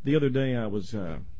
The other day I was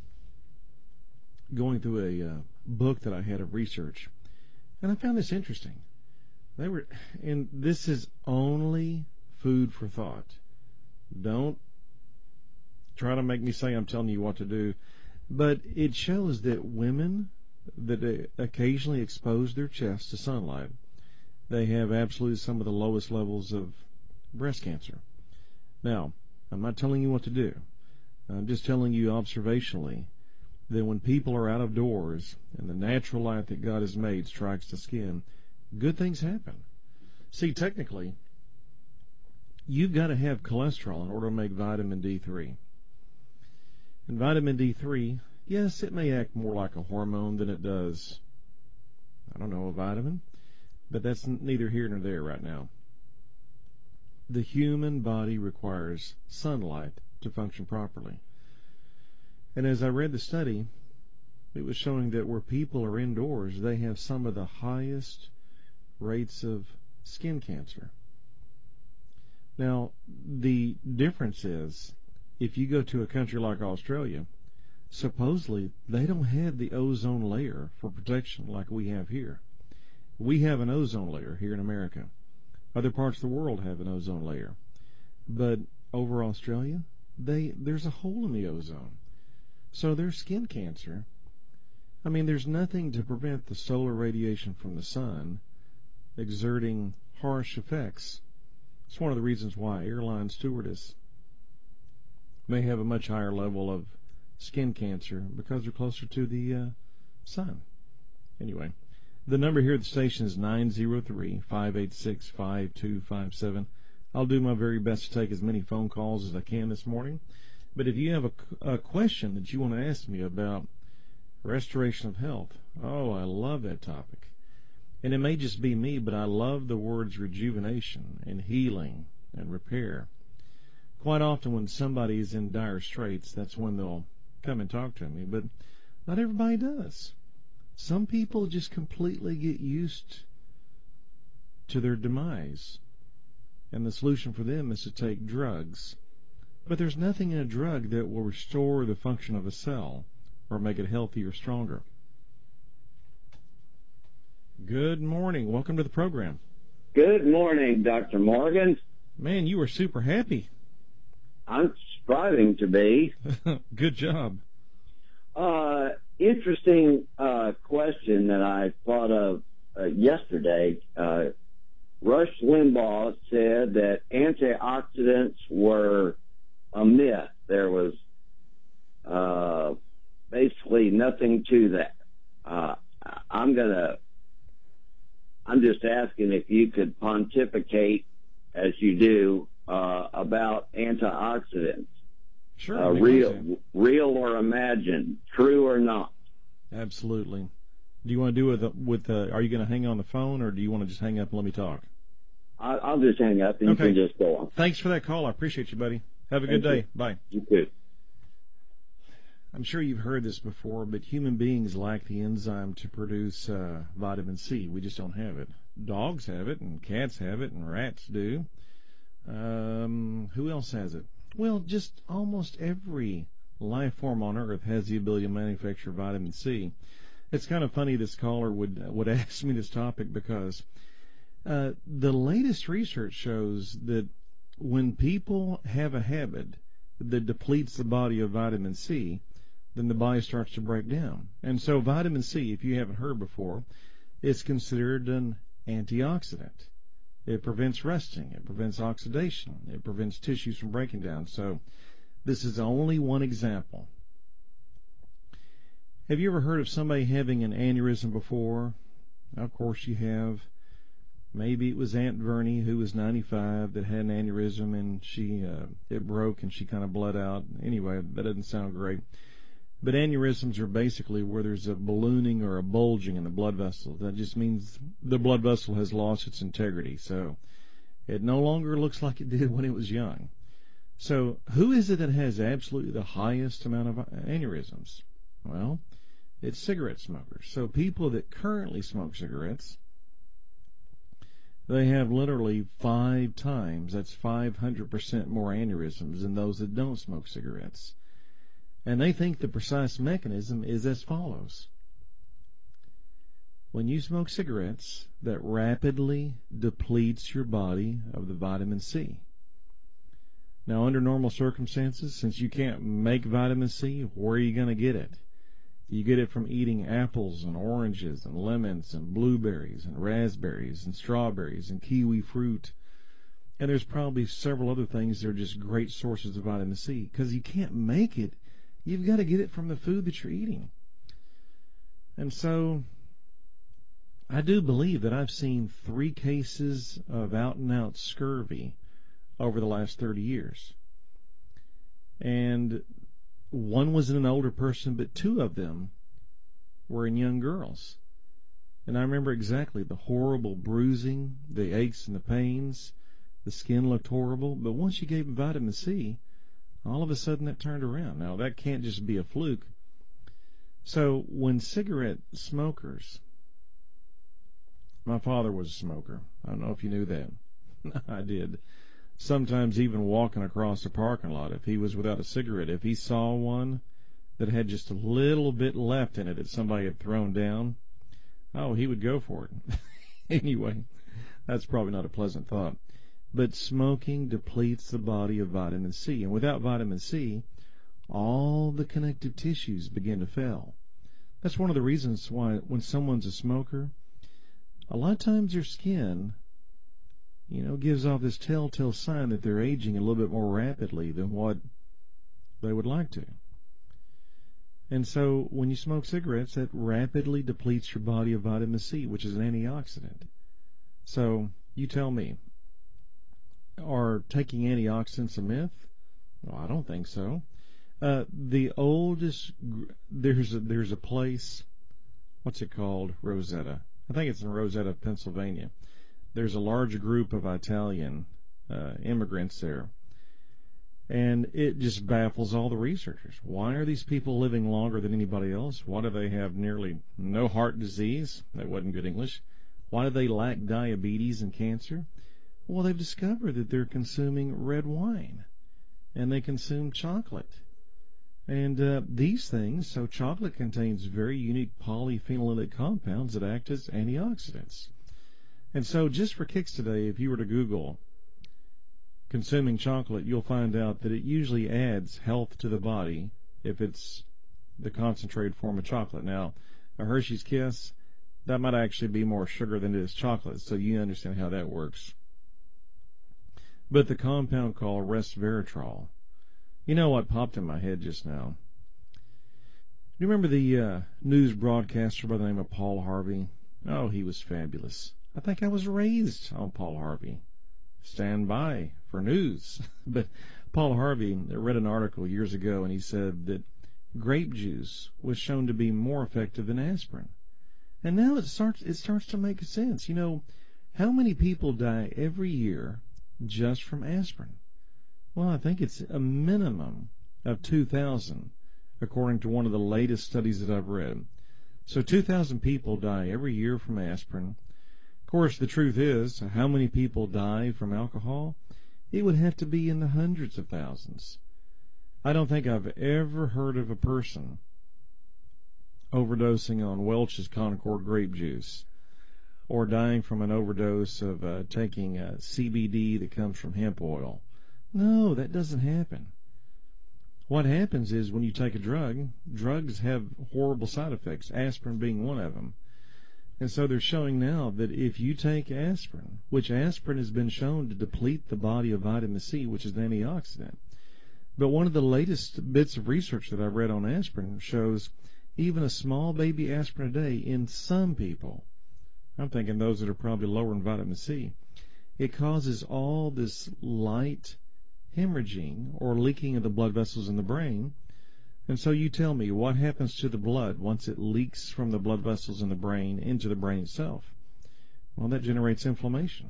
going through a book that I had of research, and I found this interesting. And this is only food for thought. Don't try to make me say I'm telling you what to do. But it shows that women that occasionally expose their chests to sunlight, they have absolutely some of the lowest levels of breast cancer. Now, I'm not telling you what to do. I'm just telling you observationally that when people are out of doors and the natural light that God has made strikes the skin, good things happen. See, technically, you've got to have cholesterol in order to make vitamin D3. And vitamin D3, yes, it may act more like a hormone than it does, I don't know, a vitamin, but that's neither here nor there right now. The human body requires sunlight to function properly. And as I read the study, it was showing that where people are indoors, they have some of the highest rates of skin cancer. Now, the difference is, if you go to a country like Australia, supposedly they don't have the ozone layer for protection like we have here. We have an ozone layer here in America. Other parts of the world have an ozone layer. But over Australia, there's a hole in the ozone. So their skin cancer, I mean, there's nothing to prevent the solar radiation from the sun exerting harsh effects. It's one of the reasons why airline stewardess may have a much higher level of skin cancer because they're closer to the sun. Anyway, the number here at the station is 903-586-5257. I'll do my very best to take as many phone calls as I can this morning. But if you have a question that you want to ask me about restoration of health, oh, I love that topic. And it may just be me, but I love the words rejuvenation and healing and repair. Quite often when somebody's in dire straits, that's when they'll come and talk to me, but not everybody does. Some people just completely get used to their demise, and the solution for them is to take drugs. But there's nothing in a drug that will restore the function of a cell or make it healthier or stronger. Good morning. Welcome to the program. Good morning, Dr. Morgan. Man, you were super happy. I'm striving to be. Good job. Interesting question that I thought of yesterday. Rush Limbaugh said that antioxidants were a myth. There was basically nothing to that. I'm just asking if you could pontificate, as you do, about antioxidants. Sure. Real or imagined, true or not. Absolutely. Do you want to do it with are you going to hang on the phone, or do you want to just hang up and let me talk? I'll just hang up and okay. You can just go on. Thanks for that call. I appreciate you, buddy. Have a good day. Bye. You too. I'm sure you've heard this before, but human beings lack the enzyme to produce vitamin C. We just don't have it. Dogs have it, and cats have it, and rats do. Who else has it? Well, just almost every life form on Earth has the ability to manufacture vitamin C. It's kind of funny this caller would ask me this topic because the latest research shows that when people have a habit that depletes the body of vitamin C, then the body starts to break down. And so vitamin C, if you haven't heard before, is considered an antioxidant. It prevents rusting. It prevents oxidation. It prevents tissues from breaking down. So this is only one example. Have you ever heard of somebody having an aneurysm before? Of course you have. Maybe it was Aunt Vernie, who was 95, that had an aneurysm, and it broke and she kind of bled out. Anyway, that doesn't sound great. But aneurysms are basically where there's a ballooning or a bulging in the blood vessel. That just means the blood vessel has lost its integrity. So it no longer looks like it did when it was young. So who is it that has absolutely the highest amount of aneurysms? Well, it's cigarette smokers. So people that currently smoke cigarettes, they have literally 5 times, that's 500% more aneurysms than those that don't smoke cigarettes. And they think the precise mechanism is as follows. When you smoke cigarettes, that rapidly depletes your body of the vitamin C. Now, under normal circumstances, since you can't make vitamin C, where are you going to get it? You get it from eating apples and oranges and lemons and blueberries and raspberries and strawberries and kiwi fruit. And there's probably several other things that are just great sources of vitamin C. Because you can't make it, you've got to get it from the food that you're eating. And so, I do believe that I've seen 3 cases of out-and-out scurvy over the last 30 years. And one was in an older person, but 2 of them were in young girls. And I remember exactly the horrible bruising, the aches and the pains. The skin looked horrible, but once you gave them vitamin C, all of a sudden that turned around. Now, that can't just be a fluke. So when cigarette smokers, my father was a smoker. I don't know if you knew that. I did. Sometimes even walking across the parking lot, if he was without a cigarette, if he saw one that had just a little bit left in it that somebody had thrown down, oh, he would go for it. Anyway, that's probably not a pleasant thought. But smoking depletes the body of vitamin C. And without vitamin C, all the connective tissues begin to fail. That's one of the reasons why when someone's a smoker, a lot of times their skin, gives off this telltale sign that they're aging a little bit more rapidly than what they would like to. And so when you smoke cigarettes, that rapidly depletes your body of vitamin C, which is an antioxidant. So you tell me, are taking antioxidants a myth? Well, I don't think so. The oldest, there's a place, what's it called? Rosetta. I think it's in Rosetta, Pennsylvania. There's a large group of Italian immigrants there. And it just baffles all the researchers. Why are these people living longer than anybody else? Why do they have nearly no heart disease? That wasn't good English. Why do they lack diabetes and cancer? Well, they've discovered that they're consuming red wine. And they consume chocolate. And these things, so chocolate contains very unique polyphenolic compounds that act as antioxidants. And so just for kicks today, if you were to Google consuming chocolate, you'll find out that it usually adds health to the body if it's the concentrated form of chocolate. Now, a Hershey's Kiss, that might actually be more sugar than it is chocolate, so you understand how that works. But the compound called resveratrol, you know what popped in my head just now? Do you remember the news broadcaster by the name of Paul Harvey? Oh, he was fabulous. I think I was raised on Paul Harvey. Stand by for news. But Paul Harvey read an article years ago, and he said that grape juice was shown to be more effective than aspirin. And now it starts to make sense. How many people die every year just from aspirin? Well, I think it's a minimum of 2,000, according to one of the latest studies that I've read. So 2,000 people die every year from aspirin. Of course, the truth is, how many people die from alcohol? It would have to be in the hundreds of thousands. I don't think I've ever heard of a person overdosing on Welch's Concord grape juice or dying from an overdose of taking CBD that comes from hemp oil. No, that doesn't happen. What happens is when you take a drug, drugs have horrible side effects, aspirin being one of them. And so they're showing now that if you take aspirin, which aspirin has been shown to deplete the body of vitamin C, which is an antioxidant. But one of the latest bits of research that I've read on aspirin shows even a small baby aspirin a day in some people, I'm thinking those that are probably lower in vitamin C, it causes all this light hemorrhaging or leaking of the blood vessels in the brain. And so you tell me, what happens to the blood once it leaks from the blood vessels in the brain into the brain itself? Well, that generates inflammation.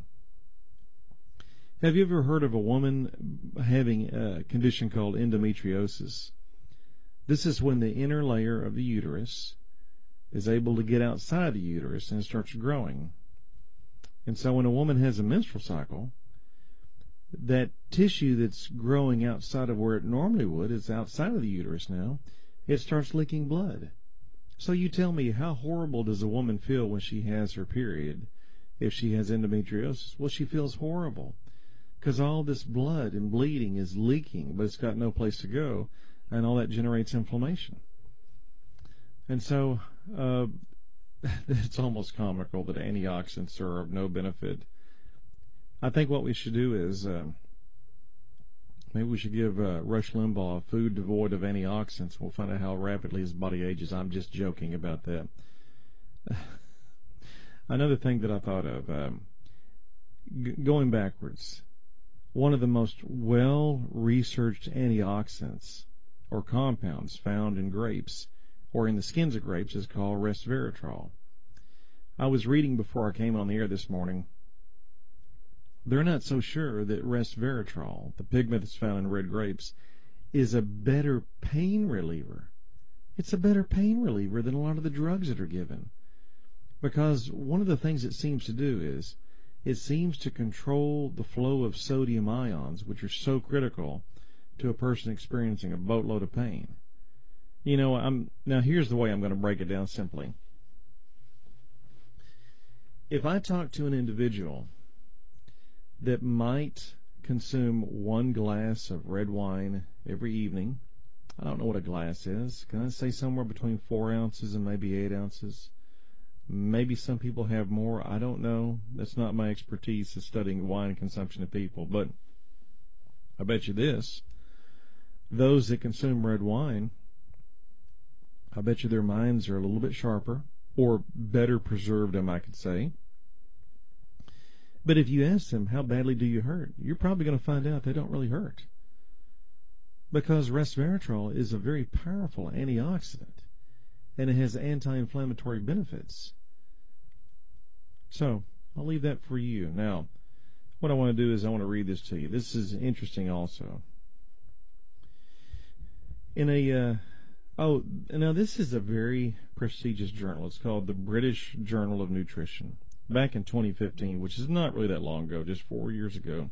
Have you ever heard of a woman having a condition called endometriosis? This is when the inner layer of the uterus is able to get outside the uterus and it starts growing. And so when a woman has a menstrual cycle, that tissue that's growing outside of where it normally would, is outside of the uterus now, it starts leaking blood. So you tell me, how horrible does a woman feel when she has her period if she has endometriosis? Well, she feels horrible because all this blood and bleeding is leaking, but it's got no place to go, and all that generates inflammation. And so it's almost comical that antioxidants are of no benefit. I think what we should do is maybe we should give Rush Limbaugh food devoid of antioxidants. We'll find out how rapidly his body ages. I'm just joking about that. Another thing that I thought of, going backwards, one of the most well-researched antioxidants or compounds found in grapes or in the skins of grapes is called resveratrol. I was reading before I came on the air this morning. They're not so sure that resveratrol, the pigment that's found in red grapes, is a better pain reliever. It's a better pain reliever than a lot of the drugs that are given. Because one of the things it seems to do is it seems to control the flow of sodium ions, which are so critical to a person experiencing a boatload of pain. You know, now here's the way I'm going to break it down simply. If I talk to an individual that might consume 1 glass of red wine every evening, I don't know what a glass is. Can I say somewhere between 4 ounces and maybe 8 ounces? Maybe some people have more. I don't know. That's not my expertise, is studying wine consumption of people. But I bet you this. Those that consume red wine, I bet you their minds are a little bit sharper, or better preserved, I might could say. But if you ask them, how badly do you hurt? You're probably going to find out they don't really hurt. Because resveratrol is a very powerful antioxidant, and it has anti-inflammatory benefits. So, I'll leave that for you. Now, what I want to do is I want to read this to you. This is interesting also. Now this is a very prestigious journal. It's called the British Journal of Nutrition. Back in 2015, which is not really that long ago, just 4 years ago,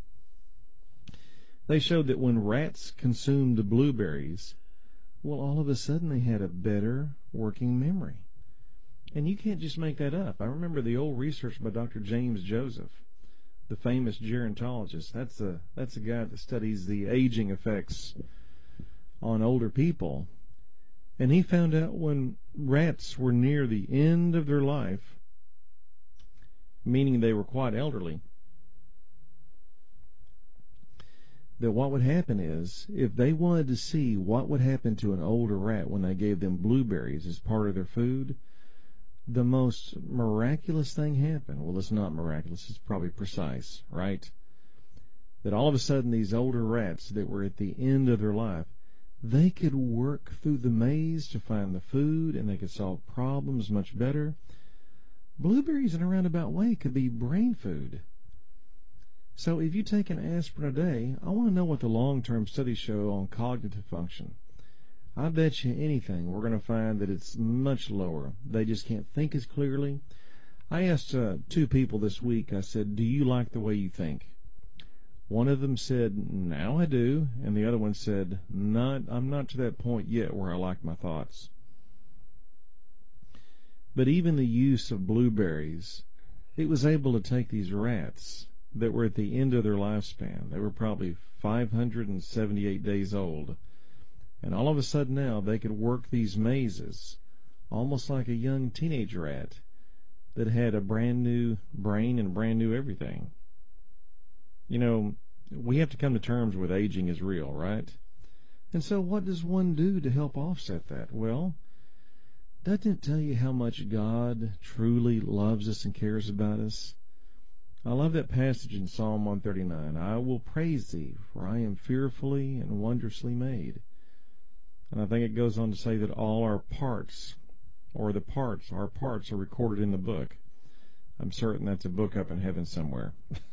they showed that when rats consumed blueberries, well, all of a sudden they had a better working memory. And you can't just make that up. I remember the old research by Dr. James Joseph, the famous gerontologist. That's a guy that studies the aging effects on older people. And he found out when rats were near the end of their life, meaning they were quite elderly, that what would happen is, if they wanted to see what would happen to an older rat when they gave them blueberries as part of their food, the most miraculous thing happened. Well, it's not miraculous, it's probably precise, right? That all of a sudden these older rats that were at the end of their life, they could work through the maze to find the food, and they could solve problems much better. Blueberries in a roundabout way could be brain food. So if you take an aspirin a day, I want to know what the long-term studies show on cognitive function. I bet you anything we're going to find that it's much lower. They just can't think as clearly. I asked 2 people this week, I said, do you like the way you think? One of them said, now I do, and the other one said, I'm not to that point yet where I like my thoughts. But even the use of blueberries, it was able to take these rats that were at the end of their lifespan. They were probably 578 days old. And all of a sudden now they could work these mazes, almost like a young teenage rat that had a brand new brain and brand new everything. You know, we have to come to terms with aging is real, right? And so what does one do to help offset that? Well, doesn't it tell you how much God truly loves us and cares about us? I love that passage in Psalm 139. I will praise thee, for I am fearfully and wondrously made. And I think it goes on to say that all our parts, our parts are recorded in the book. I'm certain that's a book up in heaven somewhere.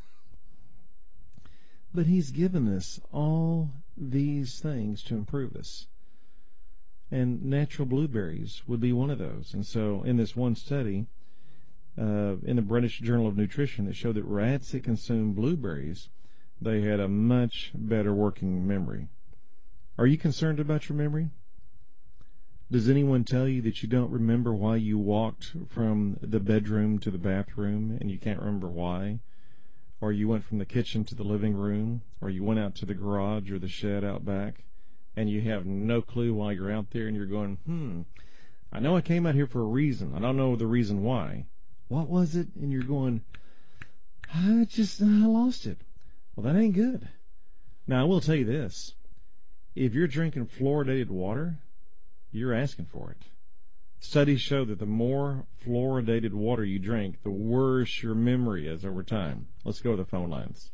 But he's given us all these things to improve us. And natural blueberries would be one of those. And so in this one study, in the British Journal of Nutrition, it showed that rats that consume blueberries they had a much better working memory. Are you concerned about your memory? Does anyone tell you that you don't remember why you walked from the bedroom to the bathroom and you can't remember why? Or you went from the kitchen to the living room, or you went out to the garage or the shed out back, and you have no clue why you're out there, and you're going, I know I came out here for a reason. I don't know the reason why. What was it? And you're going, I lost it. Well, that ain't good. Now, I will tell you this. If you're drinking fluoridated water, you're asking for it. Studies show that the more fluoridated water you drink, the worse your memory is over time. Let's go to the phone lines.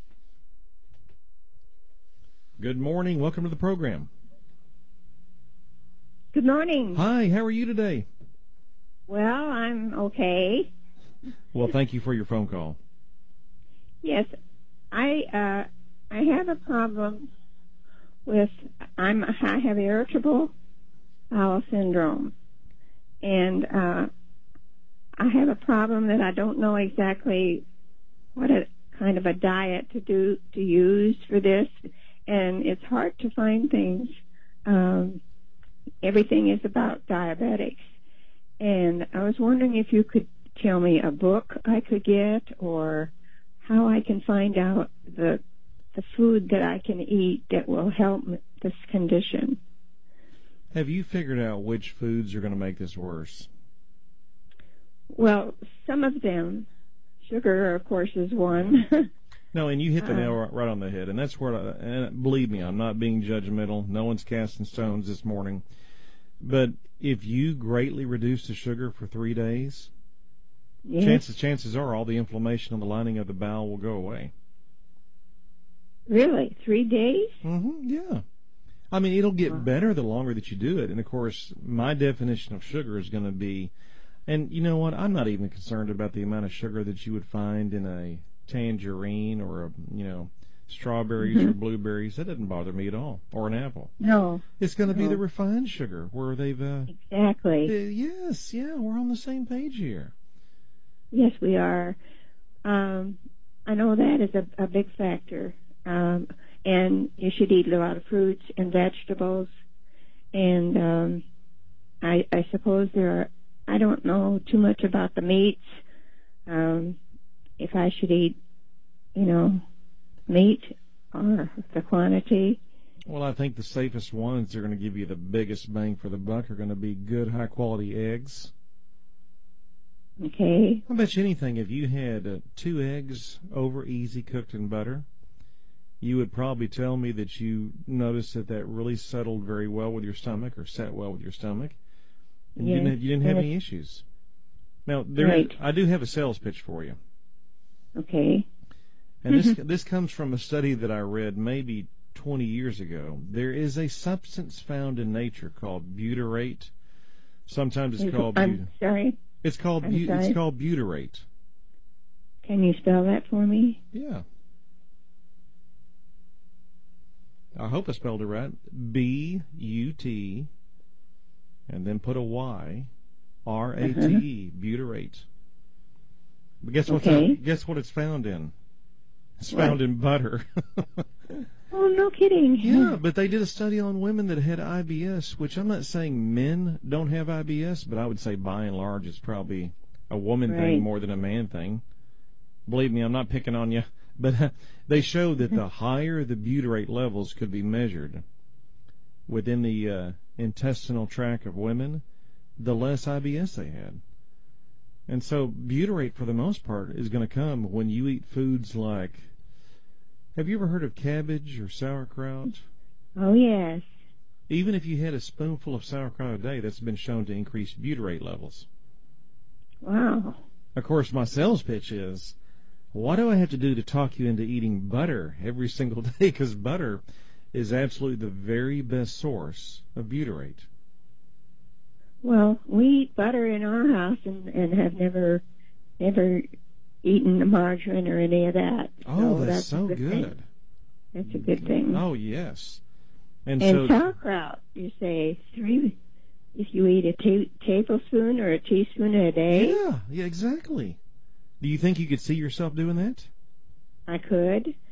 Good morning. Welcome to the program. Good morning. Hi, how are you today? Well, I'm okay. Well, thank you for your phone call. Yes, I have a problem with I have irritable bowel syndrome, and I have a problem that I don't know exactly what kind of a diet to use for this, and it's hard to find things. Everything is about diabetics, and I was wondering if you could tell me a book I could get, or how I can find out the food that I can eat that will help this condition. Have you figured out which foods are going to make this worse? Well, some of them. Sugar, of course, is one. No, and you hit the nail right on the head, and that's where, and believe me, I'm not being judgmental. No one's casting stones this morning. But if you greatly reduce the sugar for 3 days, Yes. chances are all the inflammation on the lining of the bowel will go away. Really? 3 days? Yeah. I mean, it'll get better the longer that you do it. And, of course, my definition of sugar is going to be, and you know what, I'm not even concerned about the amount of sugar that you would find in a tangerine or, strawberries or blueberries. That doesn't bother me at all. Or an apple. No. It's going to be the refined sugar where they've... Exactly. Yes, we're on the same page here. Yes, we are. I know that is a big factor. And you should eat a lot of fruits and vegetables. And I suppose I don't know too much about the meats. If I should eat, meat or the quantity. Well, I think the safest ones that are going to give you the biggest bang for the buck are going to be good, high-quality eggs. Okay. I bet you anything, if you had 2 eggs over easy cooked in butter, you would probably tell me that you noticed that really settled very well with your stomach, or sat well with your stomach, and you didn't have any issues. Now, I do have a sales pitch for you. Okay. And this comes from a study that I read maybe 20 years ago. There is a substance found in nature called butyrate. Sometimes it's called... I'm sorry? It's called butyrate. Can you spell that for me? Yeah. I hope I spelled it right. B-U-T, and then put a Y, R-A-T-E, butyrate. But guess what it's found in? It's found in butter. Oh, no kidding. Yeah, but they did a study on women that had IBS, which I'm not saying men don't have IBS, but I would say by and large it's probably a woman thing more than a man thing. Believe me, I'm not picking on you. But they showed that the higher the butyrate levels could be measured within the intestinal tract of women, the less IBS they had. And so butyrate, for the most part, is going to come when you eat foods like, have you ever heard of cabbage or sauerkraut? Oh, yes. Even if you had a spoonful of sauerkraut a day, that's been shown to increase butyrate levels. Wow. Of course, my sales pitch is, what do I have to do to talk you into eating butter every single day? Because butter is absolutely the very best source of butyrate. Well, we eat butter in our house and have never eaten margarine or any of that. Oh, so that's so good. good. That's a good thing. Oh, yes. And sauerkraut, you say 3, if you eat a tablespoon or a teaspoon a day? Yeah, exactly. Do you think you could see yourself doing that? I could.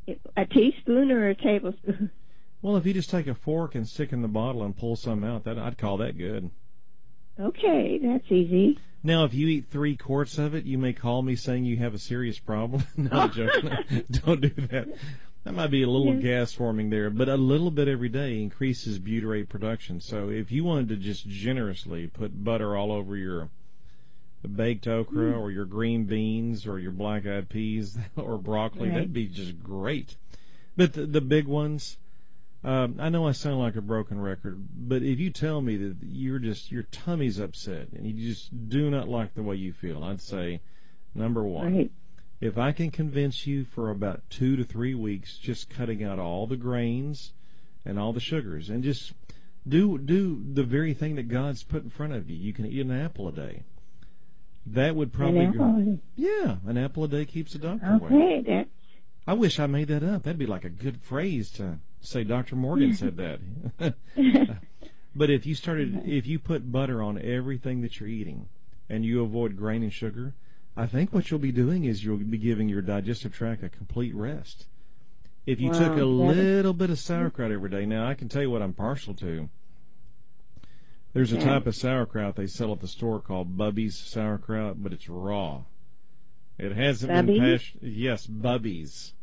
A teaspoon or a tablespoon? Well, if you just take a fork and stick in the bottle and pull some out, that I'd call that good. Okay, that's easy. Now, if you eat 3 quarts of it, you may call me saying you have a serious problem. No, joking. Don't do that. That might be a little gas forming there, but a little bit every day increases butyrate production. So if you wanted to just generously put butter all over your baked okra or your green beans or your black-eyed peas or broccoli, that'd be just great. But the big ones, I know I sound like a broken record, but if you tell me that your tummy's upset and you just do not like the way you feel, I'd say, number one, if I can convince you for about 2 to 3 weeks, just cutting out all the grains and all the sugars, and just do the very thing that God's put in front of you. You can eat an apple a day. That would probably an apple a day keeps the doctor away. I wish I made that up. That'd be like a good phrase to say. Dr. Morgan said that. But if you put butter on everything that you're eating, and you avoid grain and sugar, I think what you'll be doing is you'll be giving your digestive tract a complete rest. If you took a little bit of sauerkraut every day, now I can tell you what I'm partial to. There's a type of sauerkraut they sell at the store called Bubby's sauerkraut, but it's raw. It hasn't been pashed. Yes, Bubby's.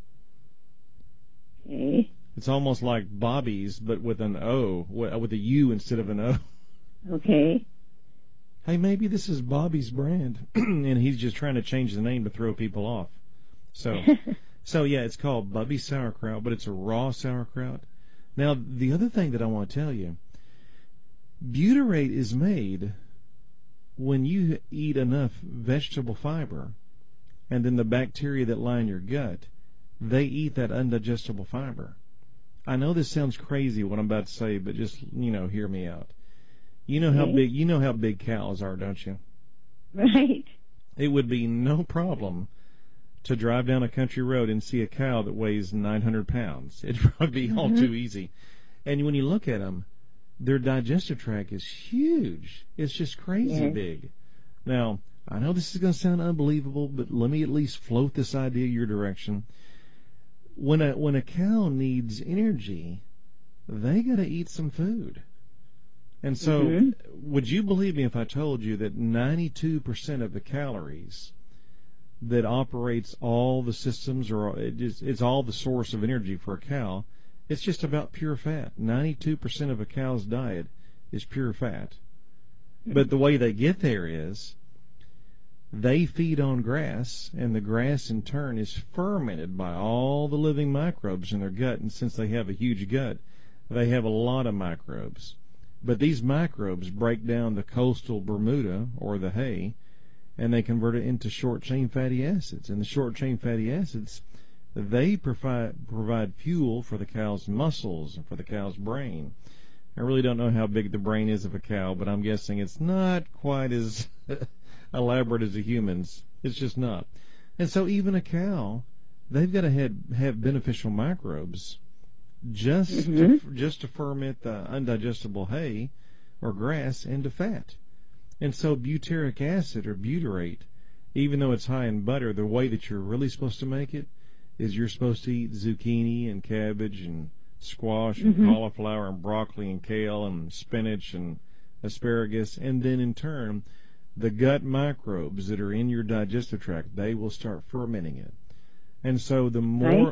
Okay. It's almost like Bobby's, but with an O, with a U instead of an O. Okay. Hey, maybe this is Bobby's brand, and he's just trying to change the name to throw people off. So yeah, it's called Bubby's sauerkraut, but it's a raw sauerkraut. Now, the other thing that I want to tell you, butyrate is made when you eat enough vegetable fiber, and then the bacteria that line your gut, they eat that undigestible fiber. I know this sounds crazy what I'm about to say, but just, hear me out. You know how big cows are, don't you? Right. It would be no problem to drive down a country road and see a cow that weighs 900 pounds. It'd probably be all too easy. And when you look at them, their digestive tract is huge. It's just crazy big. Now, I know this is going to sound unbelievable, but let me at least float this idea your direction. When a cow needs energy, they got to eat some food. And so, would you believe me if I told you that 92% of the calories that operates all the systems, or it's all the source of energy for a cow, it's just about pure fat. 92% of a cow's diet is pure fat. But the way they get there is they feed on grass, and the grass in turn is fermented by all the living microbes in their gut. And since they have a huge gut, they have a lot of microbes. But these microbes break down the coastal Bermuda, or the hay, and they convert it into short-chain fatty acids. And the short-chain fatty acids, they provide fuel for the cow's muscles and for the cow's brain. I really don't know how big the brain is of a cow, but I'm guessing it's not quite as elaborate as a human's. It's just not. And so even a cow, they've got to have beneficial microbes just to ferment the undigestible hay or grass into fat. And so butyric acid, or butyrate, even though it's high in butter, the way that you're really supposed to make it is you're supposed to eat zucchini and cabbage and squash and cauliflower and broccoli and kale and spinach and asparagus, and then in turn the gut microbes that are in your digestive tract, they will start fermenting it. And so the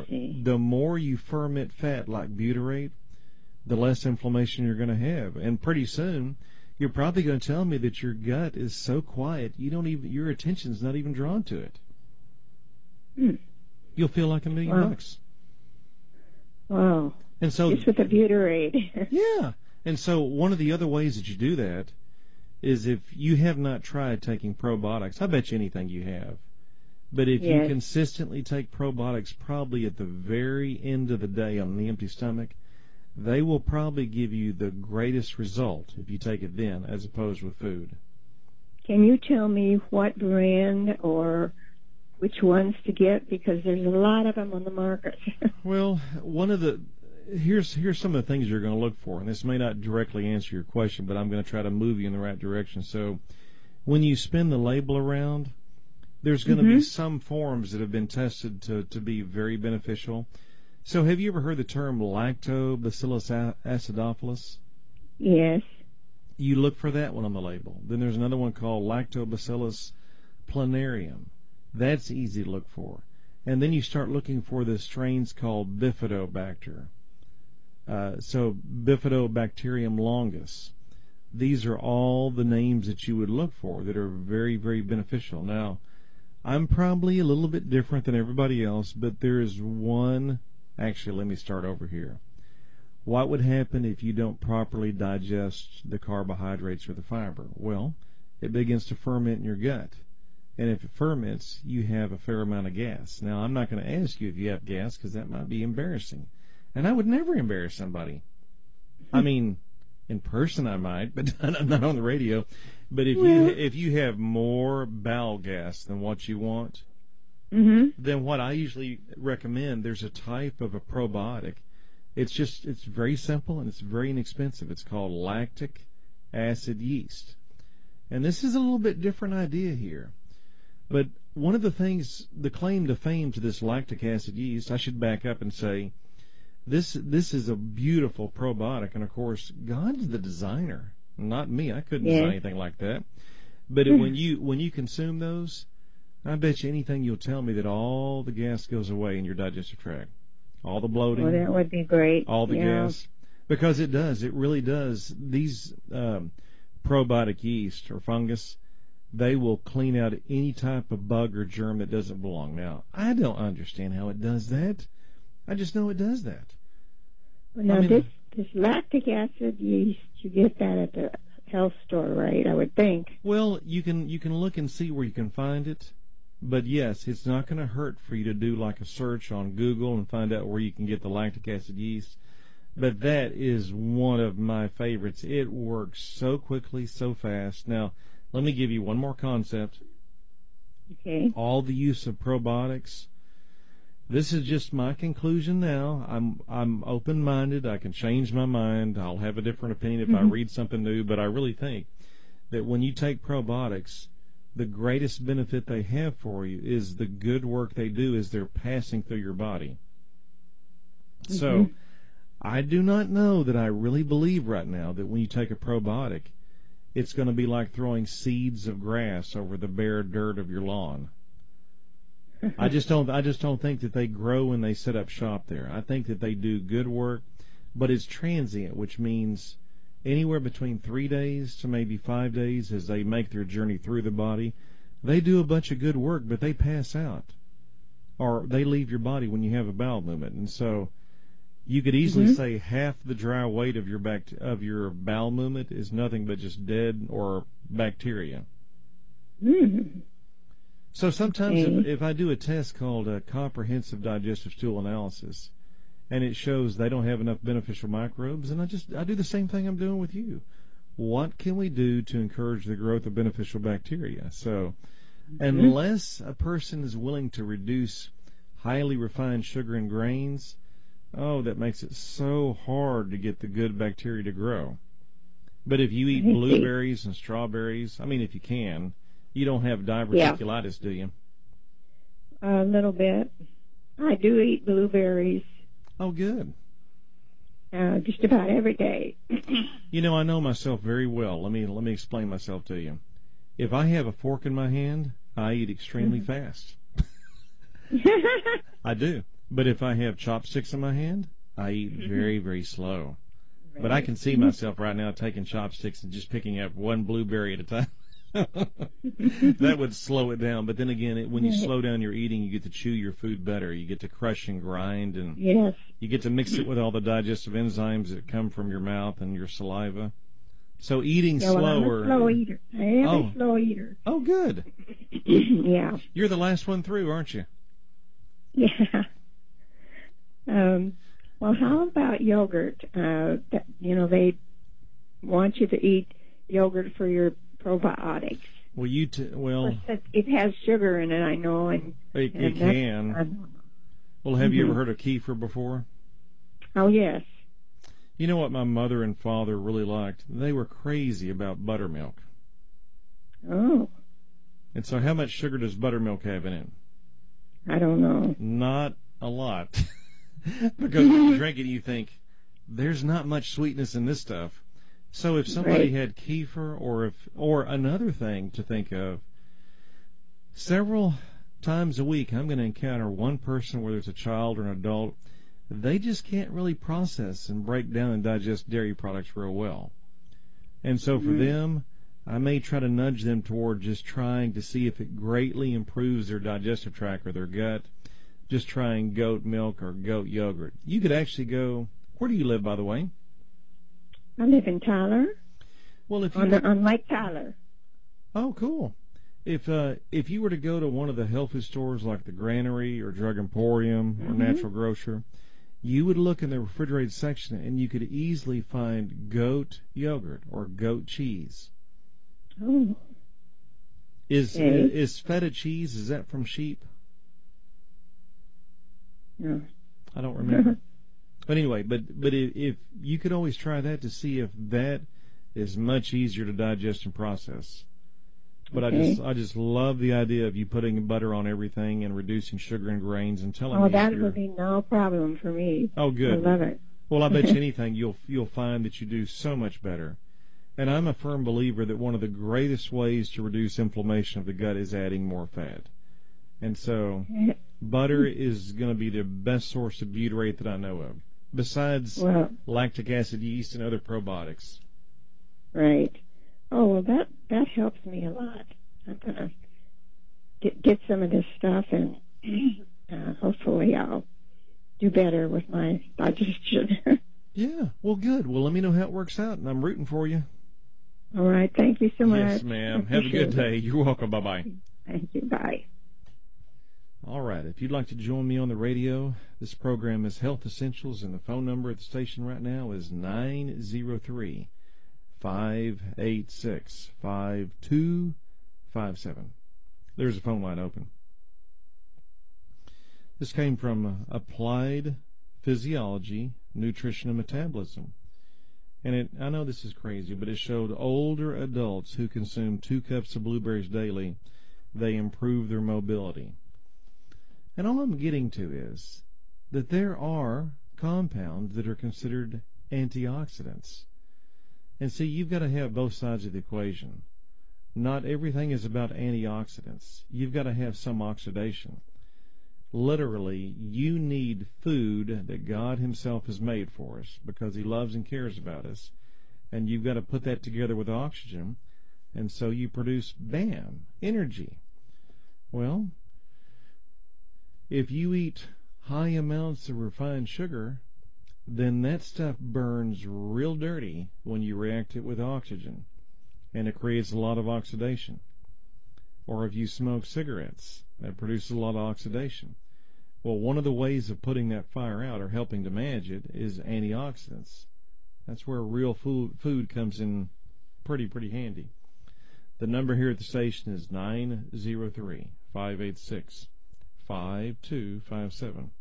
more you ferment fat like butyrate, the less inflammation you're going to have. And pretty soon, you're probably going to tell me that your gut is so quiet, your attention's not even drawn to it. You'll feel like $1 million. Wow. And so, just with the butyrate. Yeah. And so one of the other ways that you do that is if you have not tried taking probiotics. I bet you anything you have. But if you consistently take probiotics, probably at the very end of the day on an empty stomach, they will probably give you the greatest result if you take it then, as opposed with food. Can you tell me what brand or which ones to get? Because there's a lot of them on the market. Well, here's some of the things you're going to look for, and this may not directly answer your question, but I'm going to try to move you in the right direction. So when you spin the label around, there's going to be some forms that have been tested to be very beneficial. So have you ever heard the term Lactobacillus acidophilus? Yes. You look for that one on the label. Then there's another one called Lactobacillus planarium. That's easy to look for. And then you start looking for the strains called Bifidobacter. So Bifidobacterium longus. These are all the names that you would look for that are very, very beneficial. Now, I'm probably a little bit different than everybody else, but there is one. Actually, let me start over here. What would happen if you don't properly digest the carbohydrates or the fiber? Well, it begins to ferment in your gut. And if it ferments, you have a fair amount of gas. Now, I'm not going to ask you if you have gas because that might be embarrassing. And I would never embarrass somebody. I mean, in person I might, but not on the radio. But if you have more bowel gas than what you want, then what I usually recommend, there's a type of a probiotic. It's very simple and it's very inexpensive. It's called lactic acid yeast. And this is a little bit different idea here. But one of the things, the claim to fame to this lactic acid yeast, I should back up and say, this is a beautiful probiotic. And, of course, God's the designer, not me. I couldn't design anything like that. But when you consume those, I bet you anything you'll tell me that all the gas goes away in your digestive tract. All the bloating. Well, that would be great. All the gas. Because it does. It really does. These probiotic yeast or fungus, they will clean out any type of bug or germ that doesn't belong. Now, I don't understand how it does that. I just know it does that. Well, now, this lactic acid yeast, you get that at the health store, right? I would think. Well, you can look and see where you can find it. But yes, it's not going to hurt for you to do like a search on Google and find out where you can get the lactic acid yeast. But that is one of my favorites. It works so quickly, so fast. Now, let me give you one more concept. Okay. All the use of probiotics. This is just my conclusion now. I'm open-minded. I can change my mind. I'll have a different opinion if I read something new. But I really think that when you take probiotics, the greatest benefit they have for you is the good work they do as they're passing through your body. So I do not know that I really believe right now that when you take a probiotic, it's going to be like throwing seeds of grass over the bare dirt of your lawn. I just don't think that they grow when they set up shop there. I think that they do good work, but it's transient, which means anywhere between 3 days to maybe 5 days as they make their journey through the body. They do a bunch of good work, but they pass out. Or they leave your body when you have a bowel movement. And so you could easily say half the dry weight of your bowel movement is nothing but just dead or bacteria. So sometimes if I do a test called a comprehensive digestive stool analysis, and it shows they don't have enough beneficial microbes, and I do the same thing I'm doing with you. What can we do to encourage the growth of beneficial bacteria? So unless a person is willing to reduce highly refined sugar and grains, that makes it so hard to get the good bacteria to grow. But if you eat blueberries and strawberries, I mean, if you can, you don't have diverticulitis, do you? A little bit. I do eat blueberries. Oh, good. Just about every day. You know, I know myself very well. Let me explain myself to you. If I have a fork in my hand, I eat extremely fast. I do. But if I have chopsticks in my hand, I eat very, very slow. Right. But I can see myself right now taking chopsticks and just picking up one blueberry at a time. That would slow it down. But then again, when you slow down your eating, you get to chew your food better. You get to crush and grind, and you get to mix it with all the digestive enzymes that come from your mouth and your saliva. So eating slower. I'm a slow eater. I am a slow eater. Oh, good. Yeah. You're the last one through, aren't you? Yeah. Well, how about yogurt? They want you to eat yogurt for your probiotics. Well, it has sugar in it, I know, and it can. Well, have you ever heard of kefir before? Oh, yes. You know what my mother and father really liked? They were crazy about buttermilk. Oh. And so how much sugar does buttermilk have in it? I don't know. Not a lot. Because when you drink it, you think, there's not much sweetness in this stuff. So if somebody had kefir, or another thing to think of, several times a week I'm going to encounter one person, whether it's a child or an adult, they just can't really process and break down and digest dairy products real well. And so for them, I may try to nudge them toward just trying to see if it greatly improves their digestive tract or their gut, just trying goat milk or goat yogurt. You could actually go, where do you live, by the way? I live in Tyler. Well, if you on Lake Tyler. Oh, cool. If you were to go to one of the health food stores like the Granary or Drug Emporium or Natural Grocer, you would look in the refrigerated section and you could easily find goat yogurt or goat cheese. Oh. Is feta cheese, is that from sheep? No. I don't remember. But anyway, but if you could always try that to see if that is much easier to digest and process. But I just love the idea of you putting butter on everything and reducing sugar and grains and telling me. Oh, that would be no problem for me. Oh, good. I love it. Well, I bet you anything you'll find that you do so much better. And I'm a firm believer that one of the greatest ways to reduce inflammation of the gut is adding more fat. And so butter is going to be the best source of butyrate that I know of, besides lactic acid yeast and other probiotics. Right. Oh, well, that helps me a lot. I'm going to get some of this stuff, and hopefully I'll do better with my digestion. Yeah, well, good. Well, let me know how it works out, and I'm rooting for you. All right. Thank you so much. Yes, ma'am. Have a good day. You're welcome. Bye-bye. Thank you. Bye. All right. If you'd like to join me on the radio, this program is Health Essentials, and the phone number at the station right now is 903-586-5257. There's a phone line open. This came from Applied Physiology, Nutrition and Metabolism. And I know this is crazy, but it showed older adults who consume 2 cups of blueberries daily, they improve their mobility. And all I'm getting to is that there are compounds that are considered antioxidants. And see, you've got to have both sides of the equation. Not everything is about antioxidants. You've got to have some oxidation. Literally, you need food that God Himself has made for us because He loves and cares about us. And you've got to put that together with oxygen. And so you produce, bam, energy. Well, if you eat high amounts of refined sugar, then that stuff burns real dirty when you react it with oxygen. And it creates a lot of oxidation. Or if you smoke cigarettes, that produces a lot of oxidation. Well, one of the ways of putting that fire out or helping to manage it is antioxidants. That's where real food comes in pretty handy. The number here at the station is 903-586-5257.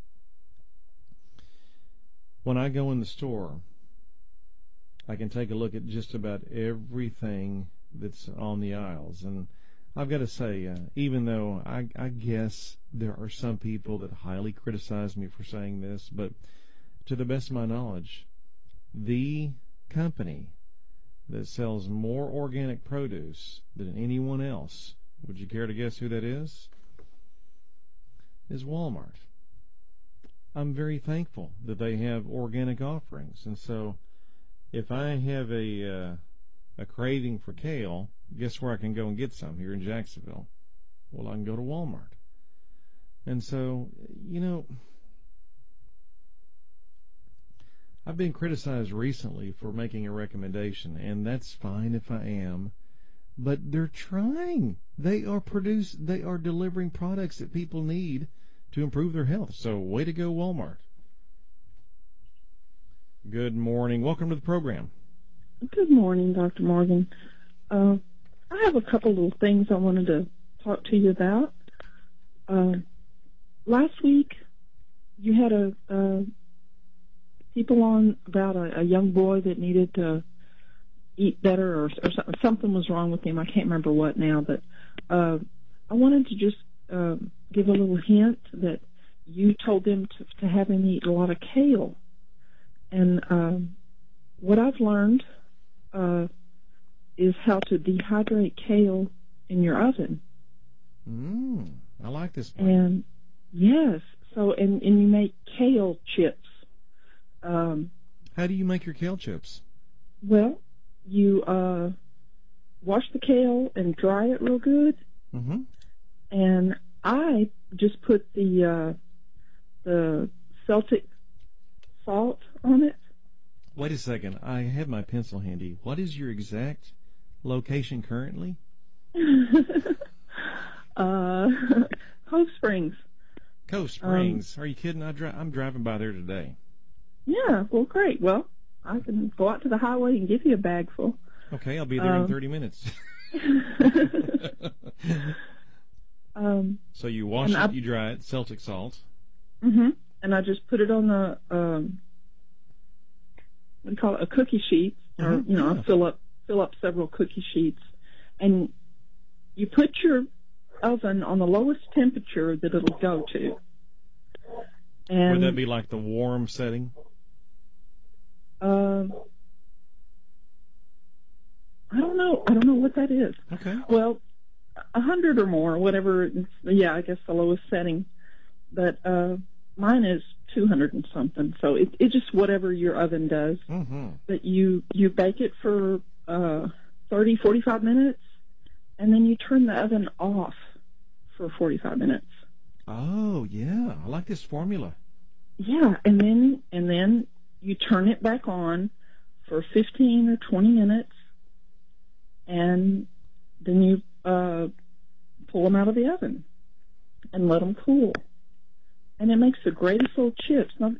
When I go in the store, I can take a look at just about everything that's on the aisles. And I've got to say, even though I guess there are some people that highly criticize me for saying this, but to the best of my knowledge, the company that sells more organic produce than anyone else, would you care to guess who that is? Is Walmart. I'm very thankful that they have organic offerings. And so if I have a craving for kale, guess where I can go and get some here in Jacksonville? Well, I can go to Walmart. And so, I've been criticized recently for making a recommendation, and that's fine if I am, but they're trying. They are delivering products that people need to improve their health. So, way to go, Walmart. Good morning. Welcome to the program. Good morning, Dr. Morgan. I have a couple little things I wanted to talk to you about. Last week, you had people on about a young boy that needed to eat better, or something was wrong with him. I can't remember what now, but I wanted to just give a little hint that you told them to have him eat a lot of kale. And what I've learned is how to dehydrate kale in your oven. I like this plan. And yes, so and you make kale chips. How do you make your kale chips? Well, you wash the kale and dry it real good. Mm-hmm. And I just put the Celtic salt on it. Wait a second. I have my pencil handy. What is your exact location currently? Cove Springs. Cove Springs. Are you kidding? I'm driving by there today. Yeah, well, great. Well, I can go out to the highway and give you a bag full. Okay, I'll be there in 30 minutes. So you wash it, you dry it, Celtic salt. Mm-hmm. And I just put it on the, what do you call it, a cookie sheet. Or, I fill up several cookie sheets. And you put your oven on the lowest temperature that it'll go to. And would that be like the warm setting? I don't know. I don't know what that is. Okay. Well, 100 or more, whatever. Yeah, I guess the lowest setting. But mine is 200 and something. So it's just whatever your oven does. Mm-hmm. But you bake it for 30, 45 minutes, and then you turn the oven off for 45 minutes. Oh, yeah. I like this formula. Yeah, and then you turn it back on for 15 or 20 minutes, and then you pull them out of the oven and let them cool. And it makes the greatest little chips. Now,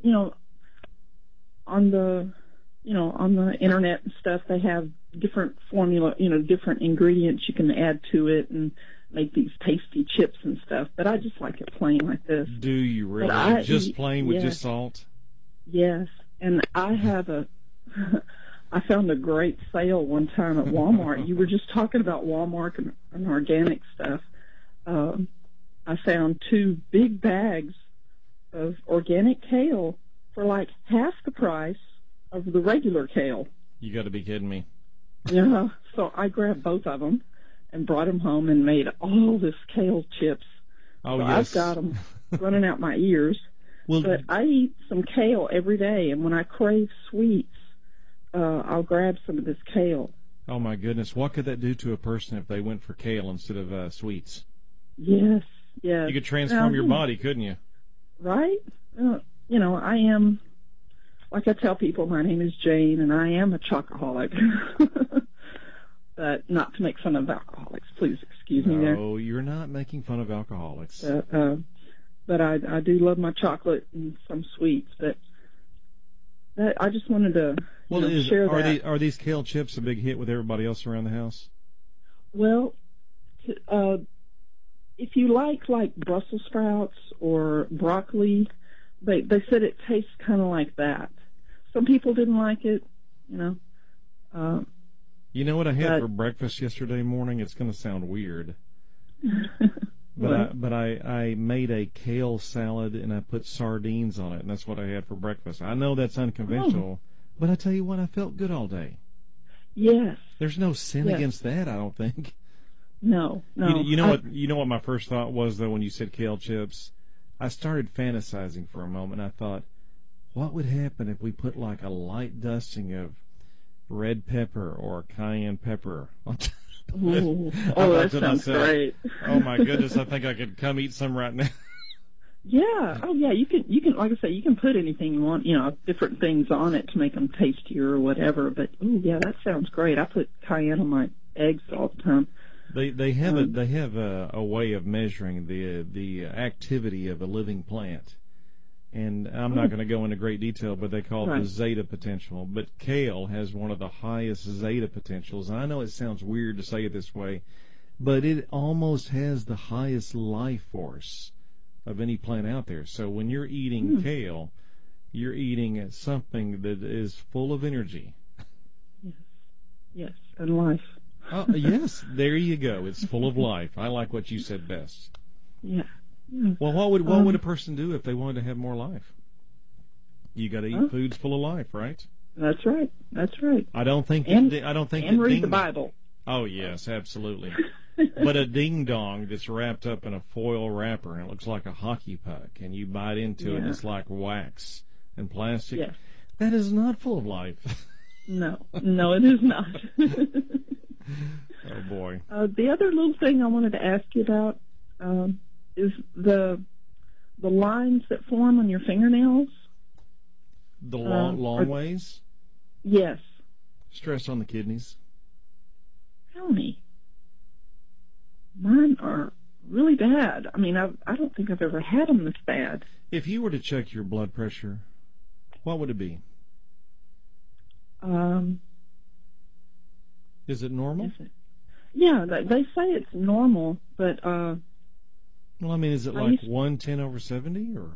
on the internet and stuff, they have different formula, different ingredients you can add to it and make these tasty chips and stuff. But I just like it plain like this. Do you really? Just plain with just salt? Yes. And I have I found a great sale one time at Walmart. You were just talking about Walmart and organic stuff. I found 2 big bags of organic kale for like half the price of the regular kale. You got to be kidding me. Yeah, so I grabbed both of them and brought them home and made all this kale chips. Oh, so yes. I've got them running out my ears. Well, but I eat some kale every day, and when I crave sweets, I'll grab some of this kale. Oh, my goodness. What could that do to a person if they went for kale instead of sweets? Yes, yes. You could transform your body, couldn't you? Right? I am, like I tell people, my name is Jane, and I am a chocoholic. But not to make fun of alcoholics. Please excuse me there. No, you're not making fun of alcoholics. But I do love my chocolate and some sweets. But I just wanted to share that. Are these kale chips a big hit with everybody else around the house? Well, if you like Brussels sprouts or broccoli, they said it tastes kind of like that. Some people didn't like it, You know what I had for breakfast yesterday morning? It's going to sound weird. But I made a kale salad and I put sardines on it, and that's what I had for breakfast. I know that's unconventional, but I tell you what, I felt good all day. Yes. There's no sin against that, I don't think. No. You know what my first thought was though when you said kale chips? I started fantasizing for a moment. I thought, what would happen if we put like a light dusting of red pepper or cayenne pepper on top? Ooh. Oh, that sounds great. Oh my goodness, I think I could come eat some right now. Yeah. Oh yeah, you can like I say, you can put anything you want, different things on it to make them tastier or whatever, but yeah, that sounds great. I put cayenne on my eggs all the time. They have a way of measuring the activity of a living plant. And I'm not going to go into great detail, but they call it the zeta potential. But kale has one of the highest zeta potentials. I know it sounds weird to say it this way, but it almost has the highest life force of any plant out there. So when you're eating kale, you're eating something that is full of energy. Yes, and life. Oh, yes, there you go. It's full of life. I like what you said best. Yeah. Yeah. Well, what would a person do if they wanted to have more life? You got to eat foods full of life, right? That's right. That's right. I don't think And read the ding. Bible. Oh yes, absolutely. But a ding dong that's wrapped up in a foil wrapper and it looks like a hockey puck, and you bite into it and it's like wax and plastic. Yes. That is not full of life. No, it is not. Oh boy. The other little thing I wanted to ask you about is the lines that form on your fingernails. The long ways? Yes. Stress on the kidneys. Tony, mine are really bad. I mean, I don't think I've ever had them this bad. If you were to check your blood pressure, what would it be? Is it normal? Is it? Yeah, they say it's normal, but well, I mean, is it like 110/70 or?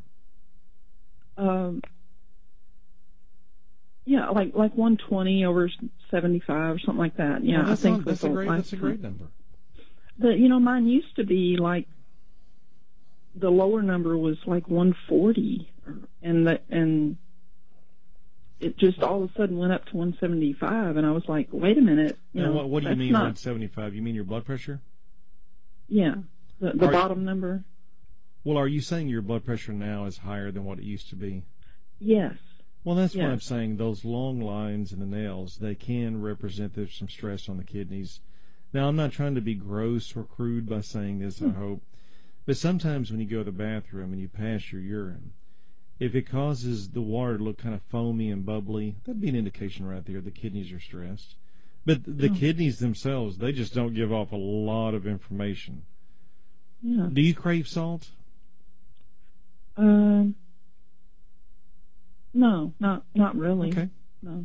Yeah, like 120/75 or something like that. Yeah, well, I think that's a great number. But mine used to be like the lower number was like 140, and it just all of a sudden went up to 175, and I was like, wait a minute. What do you mean 175? You mean your blood pressure? Yeah, the bottom number. Well, are you saying your blood pressure now is higher than what it used to be? Yes. Well, that's what I'm saying. Those long lines in the nails, they can represent there's some stress on the kidneys. Now, I'm not trying to be gross or crude by saying this, I hope. But sometimes when you go to the bathroom and you pass your urine, if it causes the water to look kind of foamy and bubbly, that'd be an indication right there the kidneys are stressed. But the kidneys themselves, they just don't give off a lot of information. Yeah. Do you crave salt? No, not really. Okay. No.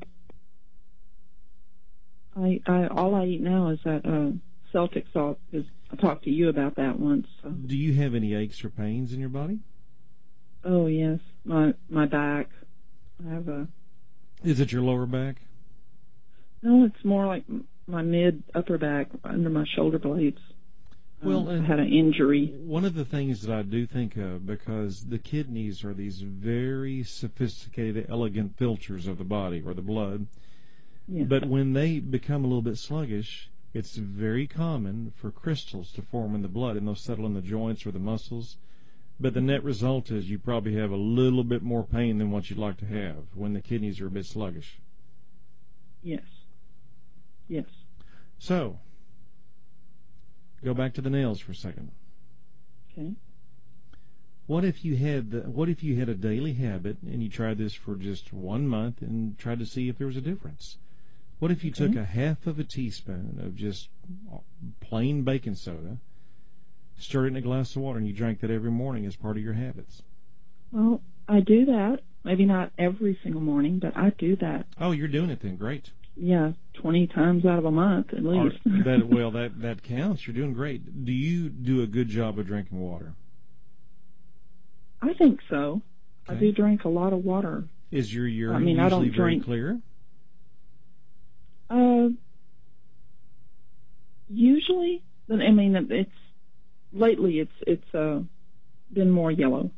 I all I eat now is that Celtic salt, because I talked to you about that once. So. Do you have any aches or pains in your body? Oh yes, my back. I have a. Is it your lower back? No, it's more like my mid upper back under my shoulder blades. Well, I had an injury. One of the things that I do think of, because the kidneys are these very sophisticated, elegant filters of the body or the blood, but when they become a little bit sluggish, it's very common for crystals to form in the blood, and they'll settle in the joints or the muscles. But the net result is you probably have a little bit more pain than what you'd like to have when the kidneys are a bit sluggish. Yes. Yes. So, go back to the nails for a second. Okay. What if you had a daily habit and you tried this for just 1 month and tried to see if there was a difference? What if you took a half of a teaspoon of just plain baking soda, stirred it in a glass of water, and you drank that every morning as part of your habits? Well, I do that. Maybe not every single morning, but I do that. Oh, you're doing it then. Great. Yeah, 20 times out of a month at least. That counts. You're doing great. Do you do a good job of drinking water? I think so. Okay. I do drink a lot of water. Is your urine usually very clear? Usually, I mean, lately it's been more yellow.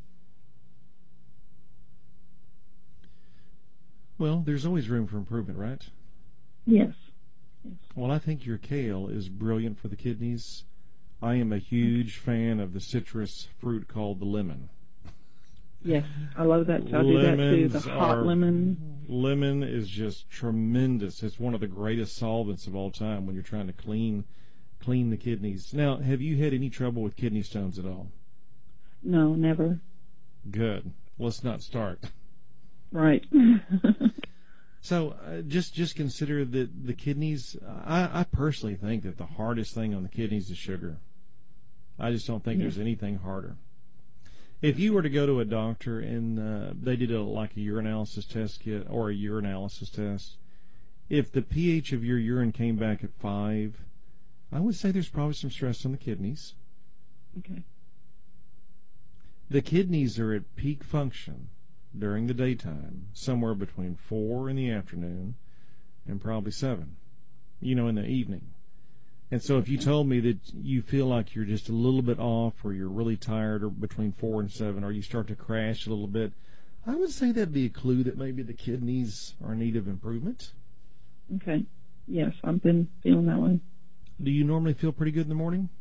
Well, there's always room for improvement, right? Yes. Well, I think your kale is brilliant for the kidneys. I am a huge fan of the citrus fruit called the lemon. Yes, I love that. I do that too. The hot lemon. Lemon is just tremendous. It's one of the greatest solvents of all time when you're trying to clean the kidneys. Now, have you had any trouble with kidney stones at all? No, never. Good. Let's not start. Right. So just consider that the kidneys, I personally think that the hardest thing on the kidneys is sugar. I just don't think there's anything harder. If you were to go to a doctor and they did a urinalysis test kit or a urinalysis test, if the pH of your urine came back at 5, I would say there's probably some stress on the kidneys. Okay. The kidneys are at peak function during the daytime, somewhere between 4 in the afternoon and probably 7, in the evening. And so if you told me that you feel like you're just a little bit off, or you're really tired, or between 4 and 7, or you start to crash a little bit, I would say that'd be a clue that maybe the kidneys are in need of improvement. Okay. Yes, I've been feeling that way. Do you normally feel pretty good in the morning?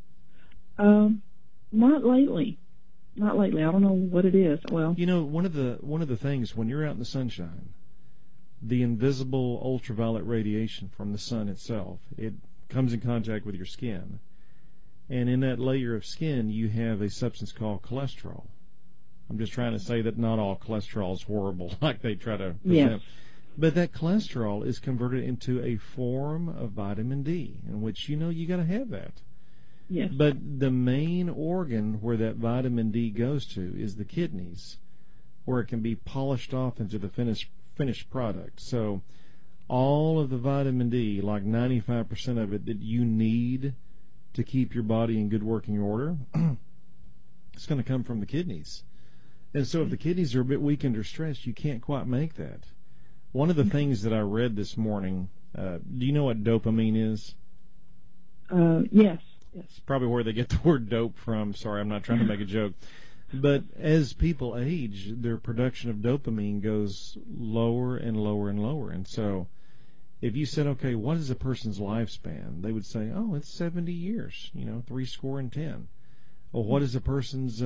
Not lately. Not lately. I don't know what it is. Well, You know, one of the things when you're out in the sunshine, the invisible ultraviolet radiation from the sun itself, it comes in contact with your skin. And in that layer of skin, you have a substance called cholesterol. I'm just trying to say that not all cholesterol is horrible, like they try to present. Yes. But that cholesterol is converted into a form of vitamin D, in which, you got to have that. yes. But the main organ where that vitamin D goes to is the kidneys, where it can be polished off into the finished product. So all of the vitamin D, like 95% of it that you need to keep your body in good working order, it's going to come from the kidneys. And so if the kidneys are a bit weakened or stressed, you can't quite make that. One of the things that I read this morning, do you know what dopamine is? Yes. It's probably where they get the word dope from. Sorry, I'm not trying to make a joke. But as people age, their production of dopamine goes lower and lower and lower. And so if you said, okay, what is a person's lifespan? They would say, oh, it's 70 years, 70. Well, what is a person's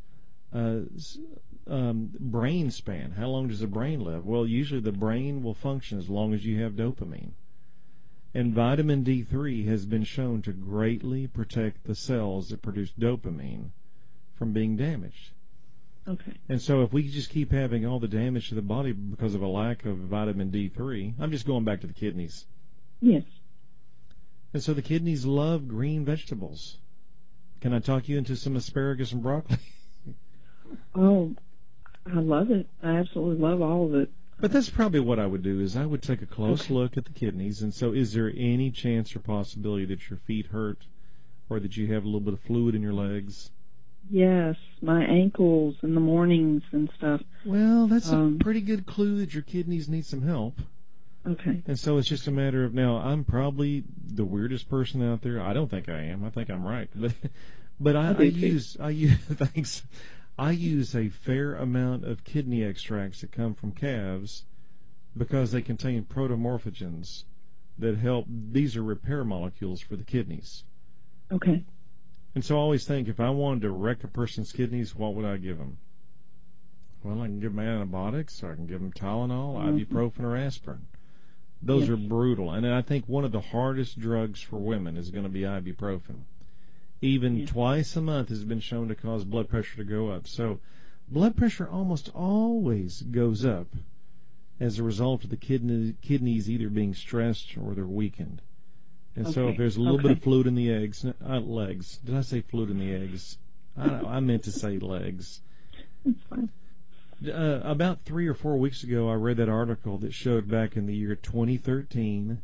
brain span? How long does a brain live? Well, usually the brain will function as long as you have dopamine. And vitamin D3 has been shown to greatly protect the cells that produce dopamine from being damaged. Okay. And so if we just keep having all the damage to the body because of a lack of vitamin D3, I'm just going back to the kidneys. Yes. And so the kidneys love green vegetables. Can I talk you into some asparagus and broccoli? Oh, I love it. I absolutely love all of it. But that's probably what I would do, is I would take a close look at the kidneys. And so is there any chance or possibility that your feet hurt, or that you have a little bit of fluid in your legs? Yes, my ankles in the mornings and stuff. Well, that's a pretty good clue that your kidneys need some help. Okay. And so it's just a matter of, now, I'm probably the weirdest person out there. I don't think I am. I think I'm right. But I use thanks. I use a fair amount of kidney extracts that come from calves because they contain protomorphogens that help. These are repair molecules for the kidneys. Okay. And so I always think, if I wanted to wreck a person's kidneys, what would I give them? Well, I can give them antibiotics, or I can give them Tylenol, ibuprofen, or aspirin. Those are brutal. And I think one of the hardest drugs for women is going to be ibuprofen. Even twice a month has been shown to cause blood pressure to go up. So blood pressure almost always goes up as a result of the kidneys either being stressed or they're weakened. And so if there's a little bit of fluid in the legs. Did I say fluid in the eggs? I meant to say legs. That's fine. About 3 or 4 weeks ago, I read that article that showed back in the year 2013,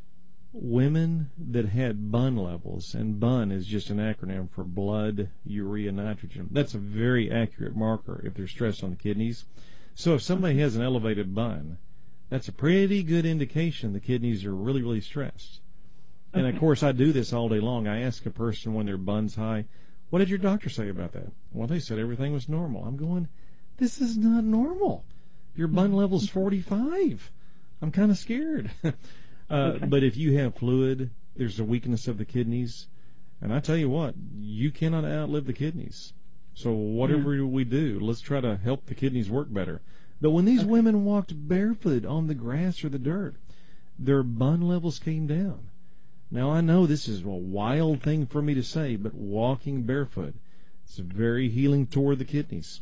women that had BUN levels, and BUN is just an acronym for blood, urea, nitrogen. That's a very accurate marker if there's stress on the kidneys. So if somebody has an elevated BUN, that's a pretty good indication the kidneys are really, really stressed. And, of course, I do this all day long. I ask a person when their BUN's high, what did your doctor say about that? Well, they said everything was normal. I'm going, this is not normal. Your BUN level's 45. I'm kind of scared. But if you have fluid, there's a weakness of the kidneys. And I tell you what, you cannot outlive the kidneys. So whatever we do, let's try to help the kidneys work better. But when these women walked barefooted on the grass or the dirt, their BUN levels came down. Now, I know this is a wild thing for me to say, but walking barefoot, it's very healing toward the kidneys.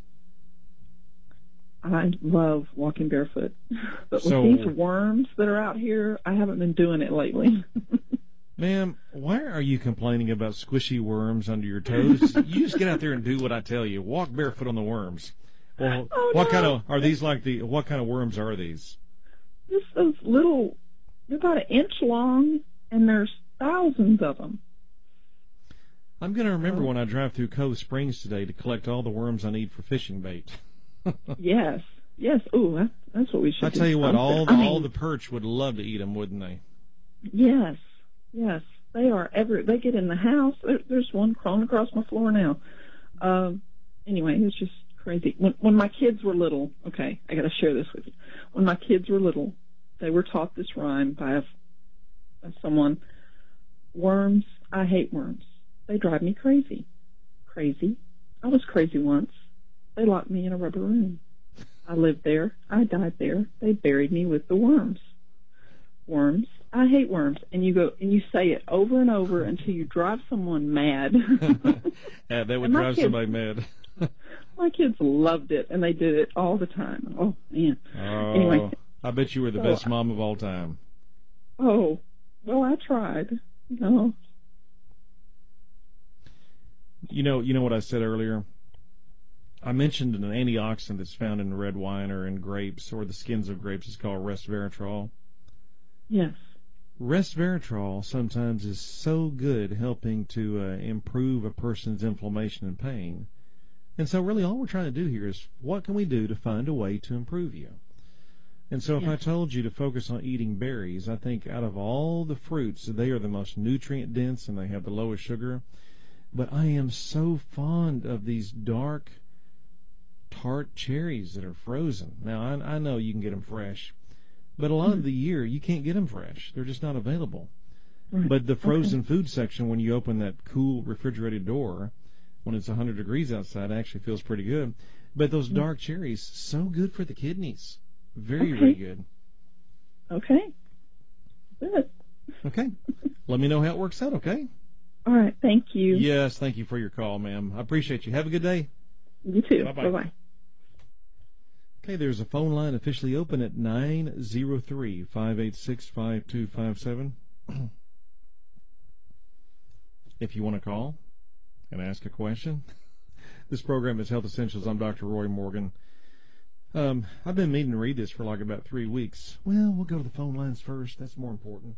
I love walking barefoot. But with these worms that are out here, I haven't been doing it lately. Ma'am, why are you complaining about squishy worms under your toes? You just get out there and do what I tell you. Walk barefoot on the worms. Well, what kind of worms are these? Just those little, they're about an inch long, and there's thousands of them. I'm going to remember when I drive through Cove Springs today to collect all the worms I need for fishing bait. Yes. Ooh, that's what we should do. I tell you what, all the perch would love to eat them, wouldn't they? Yes. They are they get in the house. There's one crawling across my floor now. Anyway, it's just crazy. When my kids were little, okay, I got to share this with you. When my kids were little, they were taught this rhyme by someone. Worms, I hate worms. They drive me crazy. Crazy. I was crazy once. They locked me in a rubber room. I lived there. I died there. They buried me with the worms. Worms, I hate worms. And you say it over and over until you drive someone mad. Yeah, that would drive somebody mad. My kids loved it, and they did it all the time. Oh, man. Oh, anyway. I bet you were the best mom of all time. Oh, well, I tried. No. You know what I said earlier? I mentioned an antioxidant that's found in red wine or in grapes or the skins of grapes. It's called resveratrol. Yes. Resveratrol sometimes is so good helping to improve a person's inflammation and pain. And so really all we're trying to do here is what can we do to find a way to improve you? And so if I told you to focus on eating berries, I think out of all the fruits, they are the most nutrient dense and they have the lowest sugar. But I am so fond of these dark, tart cherries that are frozen. Now, I know you can get them fresh, but a lot of the year you can't get them fresh. They're just not available. Right. But the frozen food section, when you open that cool refrigerated door, when it's 100 degrees outside, it actually feels pretty good. But those dark cherries, so good for the kidneys. Very good. Okay. Good. Okay. Let me know how it works out, okay? All right. Thank you. Yes, thank you for your call, ma'am. I appreciate you. Have a good day. You too. Bye-bye. Bye-bye. Okay, there's a phone line officially open at 903-586-5257. If you want to call and ask a question. This program is Health Essentials. I'm Dr. Roy Morgan. I've been meaning to read this for like about 3 weeks. Well, we'll go to the phone lines first. That's more important.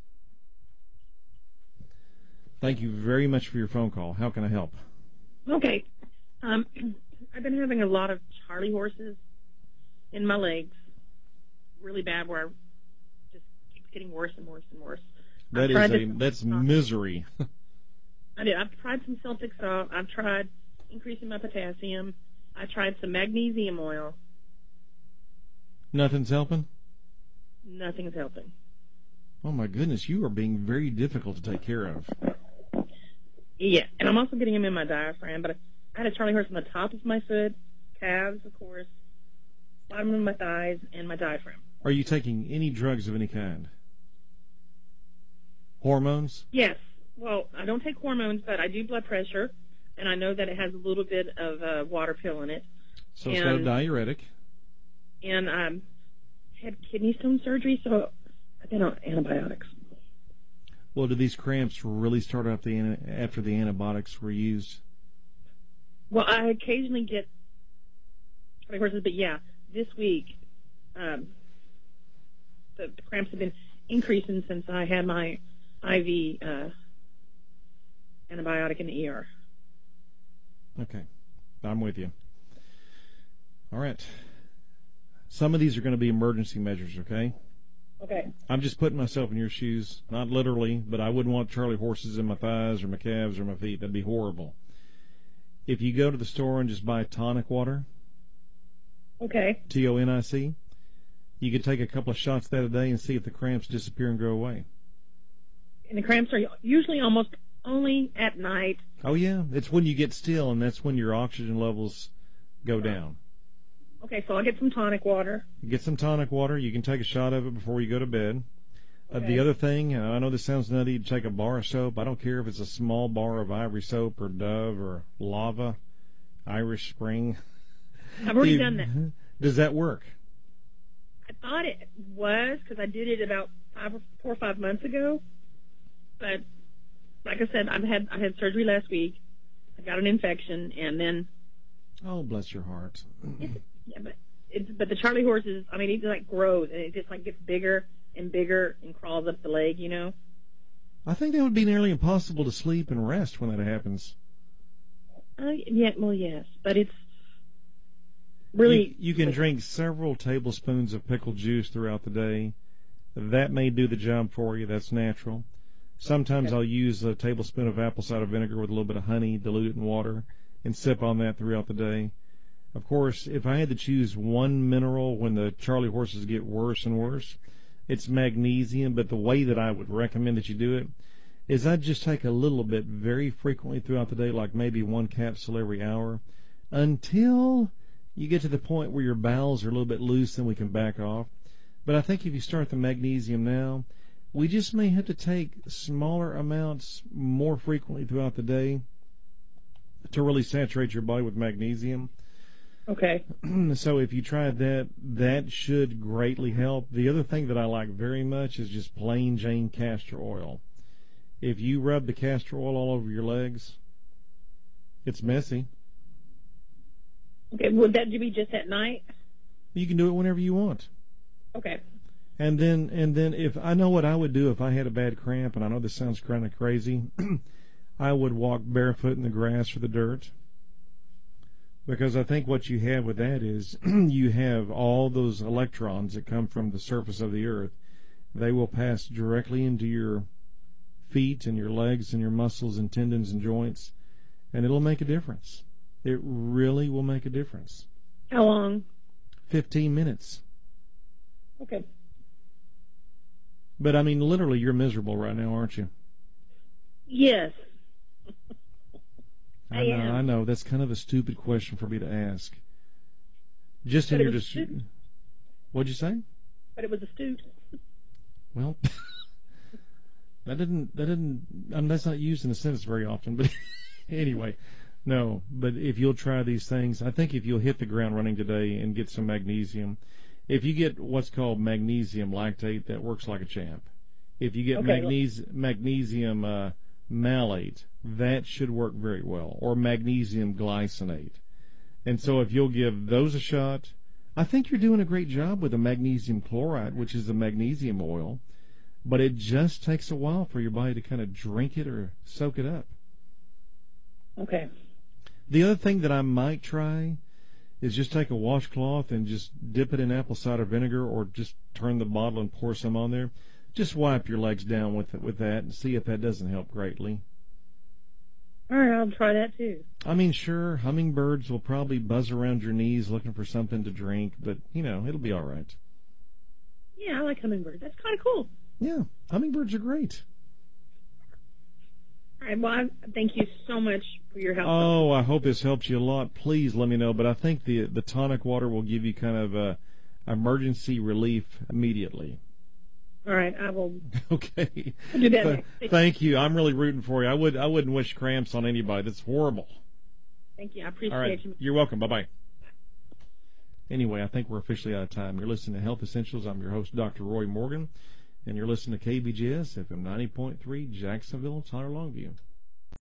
Thank you very much for your phone call. How can I help? Okay. I've been having a lot of Charlie horses in my legs, really bad, where I just keeps getting worse and worse and worse. That's misery. I did. I've tried some Celtic salt. I've tried increasing my potassium. I tried some magnesium oil. Nothing's helping? Nothing's helping. Oh, my goodness. You are being very difficult to take care of. Yeah, and I'm also getting them in my diaphragm, but I had a Charlie horse on the top of my foot, calves, of course, bottom of my thighs, and my diaphragm. Are you taking any drugs of any kind? Hormones? Yes. Well, I don't take hormones, but I do blood pressure, and I know that it has a little bit of a water pill in it. So it's got a diuretic. And I had kidney stone surgery, so I've been on antibiotics. Well, did these cramps really start after the antibiotics were used? Well, I occasionally get Charlie horses, but yeah, this week the cramps have been increasing since I had my IV antibiotic in the ER. Okay, I'm with you. All right. Some of these are going to be emergency measures, okay? Okay. I'm just putting myself in your shoes, not literally, but I wouldn't want Charlie horses in my thighs or my calves or my feet. That'd be horrible. If you go to the store and just buy tonic water, okay, TONIC, you could take a couple of shots that a day and see if the cramps disappear and go away. And the cramps are usually almost only at night. Oh, yeah. It's when you get still, and that's when your oxygen levels go down. Okay, so I'll get some tonic water. Get some tonic water. You can take a shot of it before you go to bed. Okay. The other thing, I know this sounds nutty, you take a bar of soap. I don't care if it's a small bar of Ivory soap or Dove or Lava, Irish Spring. I've already done that. Does that work? I thought it was because I did it about 4 or 5 months ago. But like I said, I had surgery last week. I got an infection, and then. Oh, bless your heart. Yeah, but the Charlie horses, I mean, it like grows and it just like gets bigger and bigger and crawls up the leg, you know. I think that would be nearly impossible to sleep and rest when that happens. Yeah, well, yes, but it's really. You can drink several tablespoons of pickle juice throughout the day. That may do the job for you. That's natural. Sometimes Okay. I'll use a tablespoon of apple cider vinegar with a little bit of honey, dilute it in water, and sip on that throughout the day. Of course, if I had to choose one mineral when the Charlie horses get worse and worse, it's magnesium. But the way that I would recommend that you do it is I'd just take a little bit very frequently throughout the day, like maybe one capsule every hour, until you get to the point where your bowels are a little bit loose, then we can back off. But I think if you start the magnesium now, we just may have to take smaller amounts more frequently throughout the day to really saturate your body with magnesium. Okay. So if you try that, that should greatly help. The other thing that I like very much is just plain Jane castor oil. If you rub the castor oil all over your legs, it's messy. Okay. Would that be just at night? You can do it whenever you want. Okay. And then if I know what I would do if I had a bad cramp, and I know this sounds kind of crazy, I would walk barefoot in the grass or the dirt. Because I think what you have with that is you have all those electrons that come from the surface of the earth. They will pass directly into your feet and your legs and your muscles and tendons and joints, and it'll make a difference. It really will make a difference. How long? 15 minutes. Okay. But, I mean, literally, you're miserable right now, aren't you? Yes. I know. am. I know. That's kind of a stupid question for me to ask. Just in But it your was stupid. What'd you say? But it was astute. Well, that's not used in a sentence very often. But anyway, no. But if you'll try these things, I think if you'll hit the ground running today and get some magnesium, if you get what's called magnesium lactate, that works like a champ. If you get Okay. magnesium malate, that should work very well, or magnesium glycinate. And so if you'll give those a shot, I think you're doing a great job with the magnesium chloride, which is the magnesium oil, but it just takes a while for your body to kind of drink it or soak it up. Okay. The other thing that I might try is just take a washcloth and just dip it in apple cider vinegar, or just turn the bottle and pour some on there. Just wipe your legs down with that and see if that doesn't help greatly. All right, I'll try that too. I mean, sure, hummingbirds will probably buzz around your knees looking for something to drink, but, it'll be all right. Yeah, I like hummingbirds. That's kind of cool. Yeah, hummingbirds are great. All right, well, thank you so much for your help. Oh, I hope this helps you a lot. Please let me know. But I think the tonic water will give you kind of emergency relief immediately. All right, I will Okay. do that next. Thank you. I'm really rooting for you. I wouldn't wish cramps on anybody. That's horrible. Thank you. I All appreciate right. you. You're welcome. Bye-bye. Anyway, I think we're officially out of time. You're listening to Health Essentials. I'm your host, Dr. Roy Morgan, and you're listening to KBGS FM 90.3, Jacksonville, Tyler, Longview.